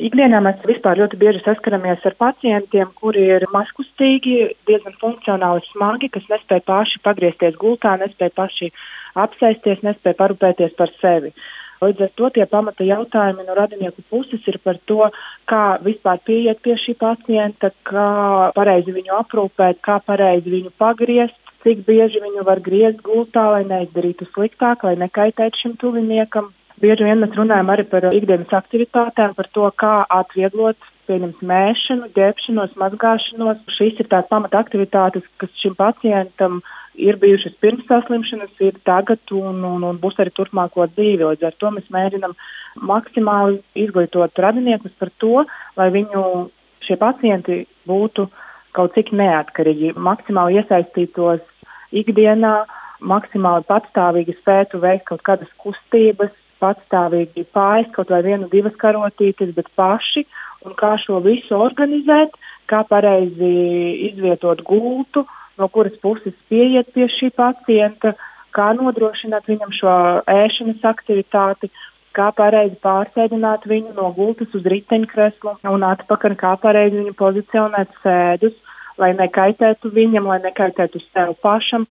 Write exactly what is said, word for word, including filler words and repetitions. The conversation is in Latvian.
Ikdienā mēs vispār ļoti bieži saskaramies ar pacientiem, kuri ir mazkustīgi, diezgan funkcionāli smagi, kas nespēj paši pagriezties gultā, nespēj paši apsēsties, nespēj parūpēties par sevi. Līdz ar to tie pamata jautājumi no radinieku puses ir par to, kā vispār pieiet pie šī pacienta, kā pareizi viņu aprūpēt, kā pareizi viņu pagriezt, cik bieži viņu var griezt gultā, lai neizdarītu sliktāk, lai nekaitētu šim tuviniekam. Bieži vien mēs runājam arī par ikdienas aktivitātēm, par to, kā atvieglot, pieņems mēšanu, ģērbšanos, mazgāšanos. Šīs ir tās pamata aktivitātes, kas šim pacientam ir bijušas pirms saslimšanas, ir tagad un, un, un būs arī turpmāko dzīvi. Līdz ar to mēs mēģinam maksimāli izglītot radiniekus par to, lai viņu šie pacienti būtu kaut cik neatkarīgi, maksimāli iesaistītos ikdienā, maksimāli patstāvīgi spētu veikt kaut kādas kustības, patstāvīgi pāriest kaut vai vienu, divas karotītes, bet paši, un kā šo visu organizēt, kā pareizi izvietot gultu, no kuras puses pieiet pie šī pacienta, kā nodrošināt viņam šo ēšanas aktivitāti, kā pareizi pārsēdināt viņu no gultas uz riteņkreslu un atpakaļ, kā pareizi viņu pozicionēt sēdus, lai nekaitētu viņam, lai nekaitētu sev pašam,